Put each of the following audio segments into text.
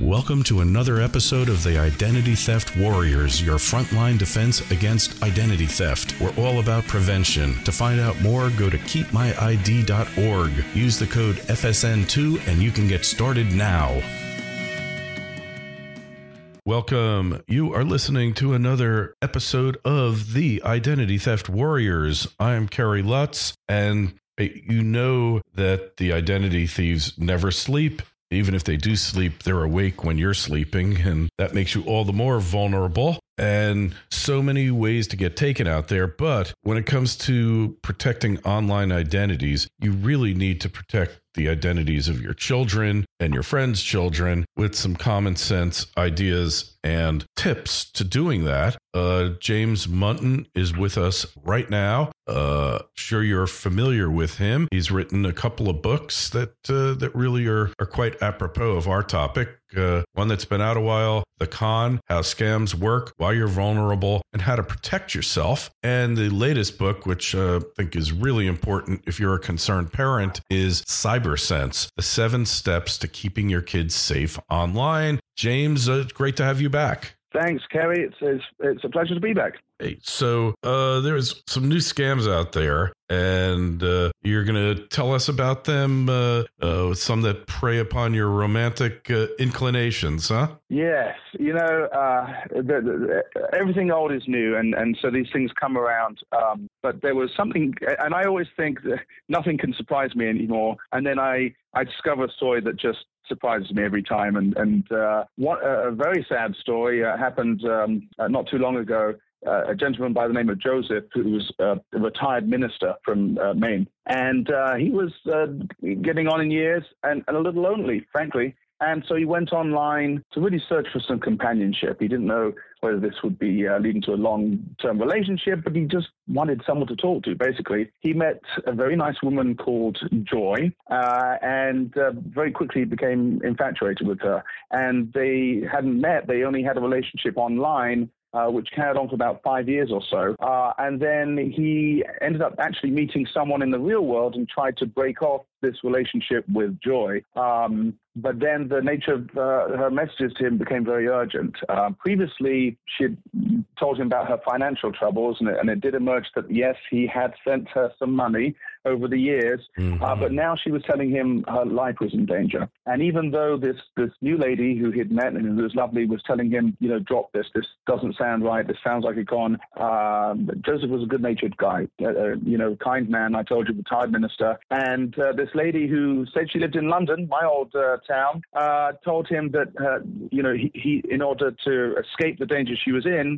Welcome to another episode of the Identity Theft Warriors, your frontline defense against identity theft. We're all about prevention. To find out more, go to keepmyid.org. Use the code FSN2 and you can get started now. Welcome. You are listening to another episode of the Identity Theft Warriors. I'm Kerry Lutz, and you know that the identity thieves never sleep. Even if they do sleep, they're awake when you're sleeping, and that makes you all the more vulnerable. And so many ways to get taken out there. But when it comes to protecting online identities, you really need to protect the identities of your children and your friends' children with some common sense ideas and tips to doing that. James Munton is with us right now. Sure you're familiar with him. He's written a couple of books that really are quite apropos of our topic. One that's been out a while, The Con, How Scams Work, Why You're Vulnerable, and How to Protect Yourself. And the latest book, which I think is really important if you're a concerned parent, is CyberSense, the 7 Steps to Keeping Your Kids Safe Online. James, great to have you back. Thanks, Kerry. It's a pleasure to be back. Hey, so there's some new scams out there, and you're going to tell us about them, some that prey upon your romantic inclinations, huh? Yes. You know, everything old is new, and so these things come around. But there was something, and I always think that nothing can surprise me anymore. And then I discover a story that just surprises me every time. And a very sad story happened not too long ago. A gentleman by the name of Joseph, who was a retired minister from Maine. And he was getting on in years and a little lonely, frankly. And so he went online to really search for some companionship. He didn't know whether this would be leading to a long-term relationship, but he just wanted someone to talk to, basically. He met a very nice woman called Joy, and very quickly became infatuated with her. And they hadn't met. They only had a relationship online, which carried on for about 5 years or so. And then he ended up actually meeting someone in the real world and tried to break off this relationship with Joy. But then the nature of her messages to him became very urgent. Previously, she'd told him about her financial troubles, and it did emerge that, yes, he had sent her some money over the years, but now she was telling him her life was in danger. And even though this new lady who he'd met and who was lovely was telling him, drop this doesn't sound right, this sounds like a con, Joseph was a good-natured guy, kind man, I told you, retired minister. And this lady who said she lived in London, my old town, told him that, he in order to escape the danger she was in,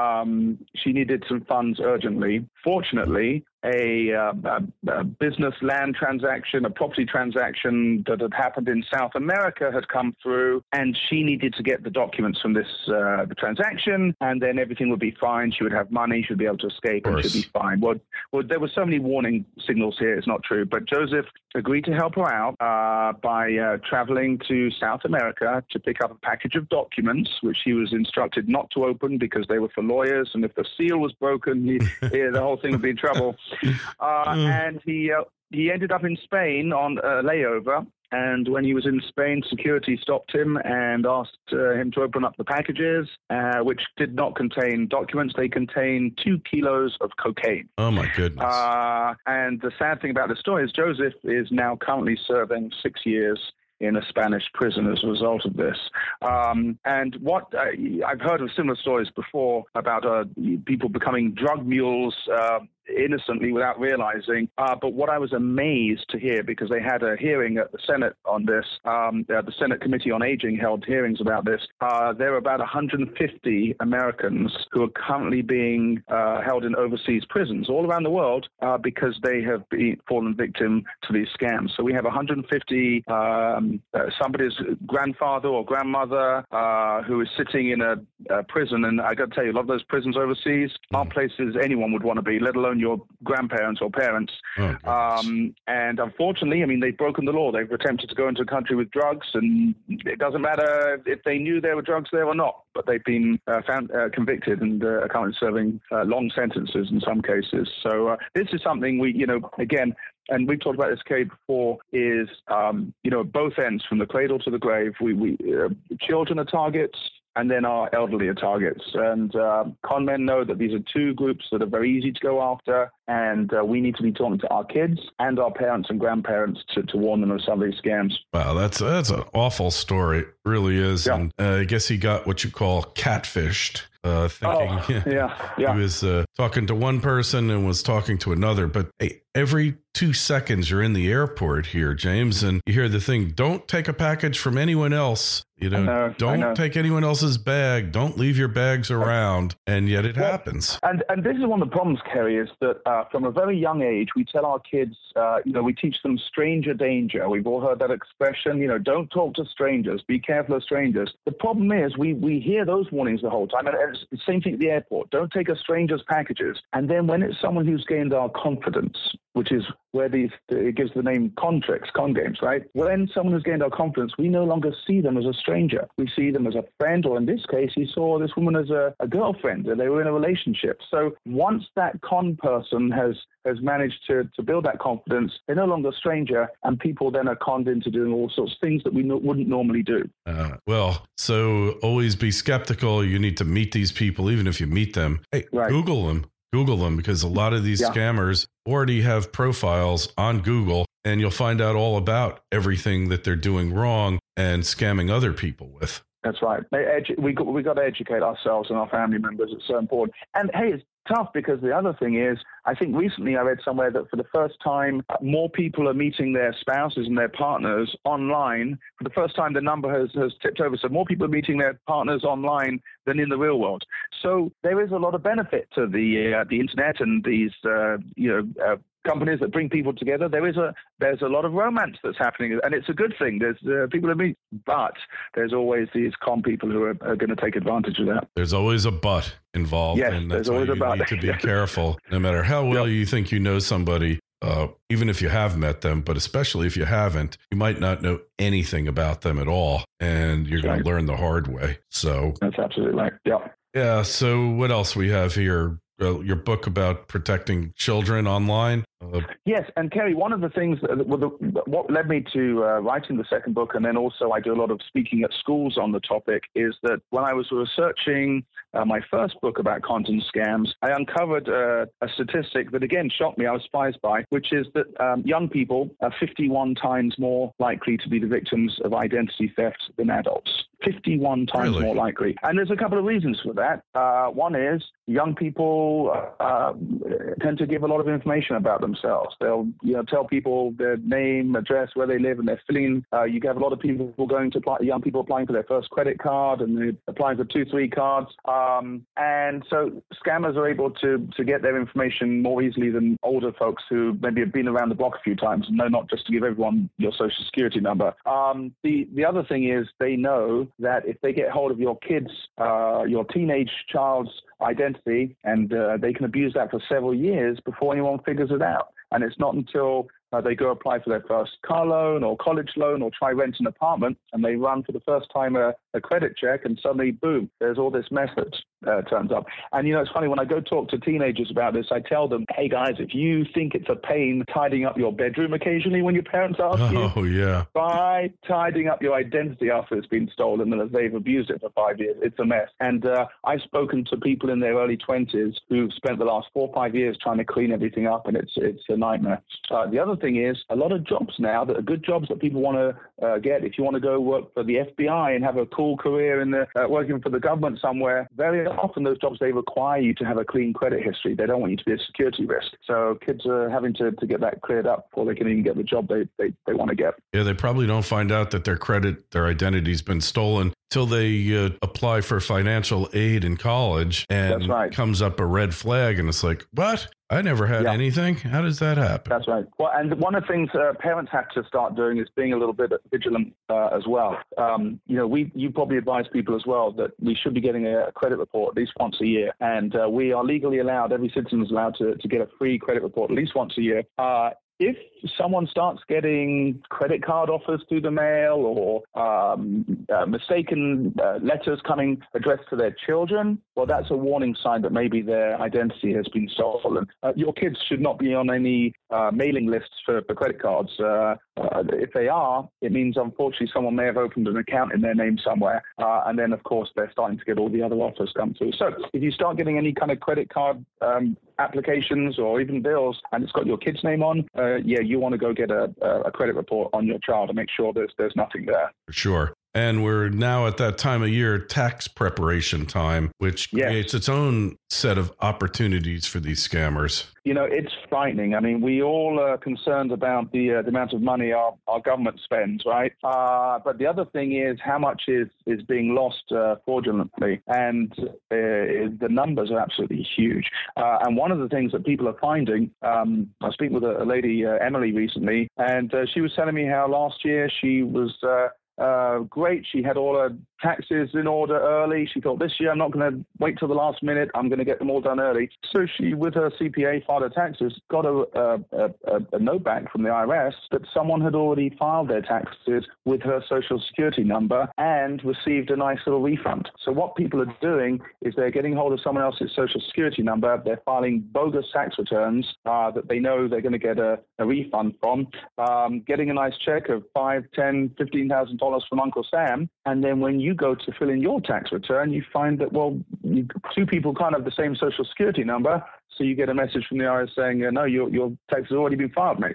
she needed some funds urgently. Fortunately, a business land transaction, a property transaction that had happened in South America had come through, and she needed to get the documents from this the transaction, and then everything would be fine. She would have money, she would be able to escape, and she'd be fine. Well, there were so many warning signals here. It's not true, but Joseph agreed to help her out by traveling to South America to pick up a package of documents, which he was instructed not to open because they were for lawyers, and if the seal was broken, the whole thing would be in trouble. And he ended up in Spain on a layover. And when he was in Spain, security stopped him and asked him to open up the packages, which did not contain documents. They contained 2 kilos of cocaine. Oh, my goodness. And the sad thing about the story is Joseph is now currently serving 6 years in a Spanish prison as a result of this. And what I've heard of similar stories before about people becoming drug mules innocently without realizing. But what I was amazed to hear, because they had a hearing at the Senate on this, the Senate Committee on Aging held hearings about this. There are about 150 Americans who are currently being held in overseas prisons all around the world because they have fallen victim to these scams. So we have 150, somebody's grandfather or grandmother who is sitting in a prison. And I got to tell you, a lot of those prisons overseas aren't places anyone would want to be, let alone your grandparents or parents. And unfortunately, they've broken the law. They've attempted to go into a country with drugs, and it doesn't matter if they knew there were drugs there or not, but they've been found convicted and are currently serving long sentences in some cases. So this is something we, again, and we've talked about this, Kate, before, is, both ends, from the cradle to the grave, children are targets, and then our elderly are targets. And con men know that these are two groups that are very easy to go after, and we need to be talking to our kids and our parents and grandparents to warn them of some of these scams. Wow, that's an awful story. It really is. Yeah. And I guess he got what you call catfished. Thinking he was talking to one person and was talking to another. But hey, every 2 seconds you're in the airport here, James, and you hear the thing, don't take a package from anyone else. Don't take anyone else's bag. Don't leave your bags around. And yet it happens. And this is one of the problems, Kerry, is that from a very young age, we tell our kids, we teach them stranger danger. We've all heard that expression, don't talk to strangers. Be careful of strangers. The problem is we hear those warnings the whole time. And it's the same thing at the airport. Don't take a stranger's packages. And then when it's someone who's gained our confidence, which is where it gives the name con tricks, con games, right? When someone has gained our confidence, we no longer see them as a stranger. We see them as a friend, or in this case, he saw this woman as a girlfriend, and they were in a relationship. So once that con person has managed to build that confidence, they're no longer a stranger, and people then are conned into doing all sorts of things that we wouldn't normally do. So always be skeptical. You need to meet these people, even if you meet them. Hey, right. Google them, because a lot of these scammers already have profiles on Google, and you'll find out all about everything that they're doing wrong and scamming other people with. That's right. We got to educate ourselves and our family members. It's so important. And hey, it's tough because the other thing is, I think recently I read somewhere that for the first time, more people are meeting their spouses and their partners online. For the first time, the number has tipped over. So more people are meeting their partners online than in the real world. So there is a lot of benefit to the internet and these companies that bring people together. There's a lot of romance that's happening, and it's a good thing. There's people that meet, but there's always these con people who are going to take advantage of that. There's always a but involved. Yes, and that's there's always why a but. You need to be careful, no matter how well you think you know somebody. Even if you have met them, but especially if you haven't, you might not know anything about them at all, and you're going to learn the hard way. So that's absolutely right. Yeah. Yeah. So what else we have here? Your book about protecting children online. Yes, and Kerry, one of the things what led me to writing the second book, and then also I do a lot of speaking at schools on the topic, is that when I was researching my first book about content scams, I uncovered a statistic that again shocked me. I was surprised by, which is that young people are 51 times more likely to be the victims of identity theft than adults. 51 times more likely. And there's a couple of reasons for that. One is young people tend to give a lot of information about themselves. They'll tell people their name, address, where they live, and they're filling. You have a lot of people young people applying for their first credit card, and they're applying for 2-3 cards. And so scammers are able to get their information more easily than older folks who maybe have been around the block a few times and know not just to give everyone your social security number. The other thing is they know that if they get hold of your kids, your teenage child's identity, and they can abuse that for several years before anyone figures it out. And it's not until they go apply for their first car loan or college loan or try rent an apartment, and they run for the first time a credit check, and suddenly, boom, there's all this mess that turns up. And, it's funny, when I go talk to teenagers about this, I tell them, hey, guys, if you think it's a pain tidying up your bedroom occasionally when your parents ask you, try tidying up your identity after it's been stolen and as they've abused it for 5 years. It's a mess. And I've spoken to people in their early 20s who've spent the last 4 or 5 years trying to clean everything up, and it's a nightmare. The other thing is a lot of jobs now that are good jobs that people want to get. If you want to go work for the FBI and have a cool career in working for the government somewhere, very often those jobs, they require you to have a clean credit history. They don't want you to be a security risk. So kids are having to get that cleared up before they can even get the job they want to get. Yeah, they probably don't find out that their identity's been stolen till they apply for financial aid in college, and comes up a red flag, and it's like, what? I never had anything. How does that happen? That's right. Well, and one of the things parents have to start doing is being a little bit vigilant as well. You probably advise people as well that we should be getting a credit report at least once a year. And we are legally allowed, every citizen is allowed to get a free credit report at least once a year. if someone starts getting credit card offers through the mail or mistaken letters coming addressed to their children, well, that's a warning sign that maybe their identity has been stolen. Your kids should not be on any mailing lists for credit cards. If they are, it means, unfortunately, someone may have opened an account in their name somewhere. And then, of course, they're starting to get all the other offers come through. So if you start getting any kind of credit card applications or even bills and it's got your kid's name on, you want to go get a credit report on your child to make sure there's nothing there. For sure. And we're now at that time of year, tax preparation time, which creates its own set of opportunities for these scammers. You know, it's frightening. I mean, we all are concerned about the amount of money our government spends, right? But the other thing is how much is being lost fraudulently. And the numbers are absolutely huge. And one of the things that people are finding, I was speaking with a lady, Emily, recently, and she was telling me how last year she was great. She had all her taxes in order early. She thought, this year I'm not going to wait till the last minute. I'm going to get them all done early. So she, with her CPA, filed her taxes, got a note back from the IRS that someone had already filed their taxes with her Social Security number and received a nice little refund. So what people are doing is they're getting hold of someone else's Social Security number. They're filing bogus tax returns that they know they're going to get a refund from, getting a nice check of $5,000, $10,000, $15,000 from Uncle Sam. And then when you go to fill in your tax return, you find that, well, two people can't have the same Social Security number. So you get a message from the IRS saying, no, your tax has already been filed, mate.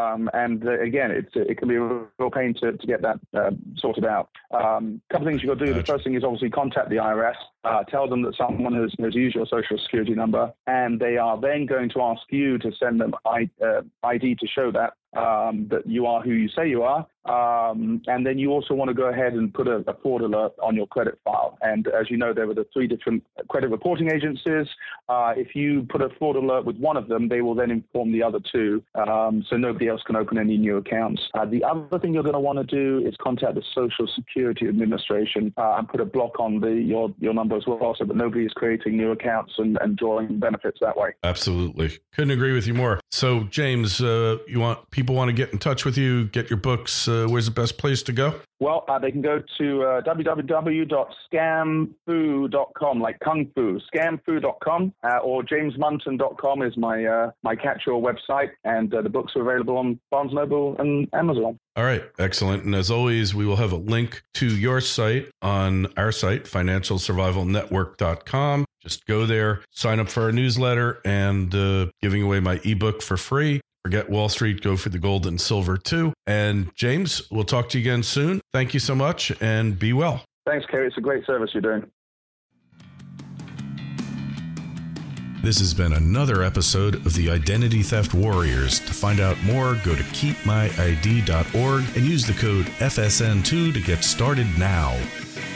Again, it can be a real pain to get that sorted out. Couple things you've got to do. The first thing is obviously contact the IRS, tell them that someone has used your Social Security number, and they are then going to ask you to send them ID to show that you are who you say you are. And then you also want to go ahead and put a fraud alert on your credit file. And as you know, there were the 3 different credit reporting agencies. If you put a fraud alert with one of them, they will then inform the other 2, so nobody else can open any new accounts. The other thing you're going to want to do is contact the Social Security Administration and put a block on your number as well, so that nobody is creating new accounts and drawing benefits that way. Absolutely. Couldn't agree with you more. So, James, people want to get in touch with you, get your books. Where's the best place to go? Well, they can go to www.scamfoo.com, like Kung Fu, scamfoo.com, or jamesmunton.com is my catch-all website, and the books are available on Barnes & Noble and Amazon. All right, excellent. And as always, we will have a link to your site on our site, financialsurvivalnetwork.com. Just go there, sign up for our newsletter, and giving away my ebook for free. Forget Wall Street, go for the gold and silver too. And James, we'll talk to you again soon. Thank you so much and be well. Thanks, Kerry. It's a great service you're doing. This has been another episode of the Identity Theft Warriors. To find out more, go to keepmyid.org and use the code FSN2 to get started now.